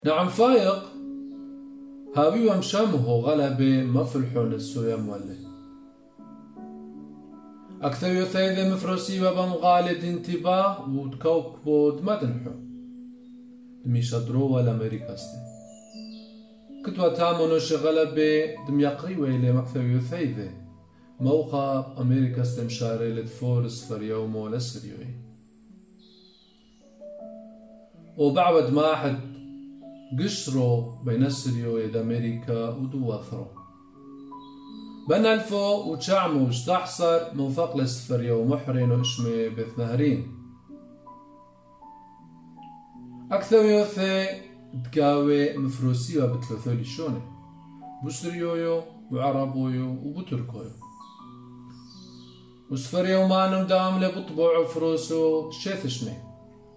نعم فايق هاوي ومشامه غلبة مفلحون السويا مولي أكثر يثيذ مفروسي وبمغالد انتباه وتكوكبود مدنحو دميشا درو والأمريكاستي كتوا تامونوش غلبة دم يقريوه إلي مكثر يثيذ موقع أمريكاستي مشاري لدفورس فريومو لسريوي وبعد ما حد قشرو بين السريوي دا أمريكا ودواثرو بنالفو وشعمو وشتحصر من فقل السفريو محرين وإشمي بثنهرين أكثر يوثي تقاوي مفروسية بتلوثولي شوني بسريويو وعربويو وبتركويو وسفريو مانم دام لبطبوع فروسو شيثشني